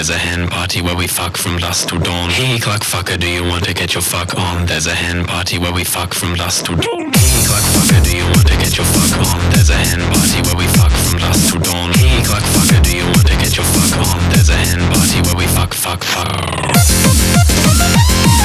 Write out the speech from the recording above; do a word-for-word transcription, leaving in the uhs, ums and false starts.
There's a hen party where we fuck from dusk to dawn. Hey clock fucker, do you want to get your fuck on? There's a hen party where we fuck from dusk to dawn. Hey clock fucker, do you want to get your fuck on? There's a hen party where we fuck from dusk to dawn. Hey clock fucker, do you want to get your fuck on? There's a hen party where we fuck fuck fuck.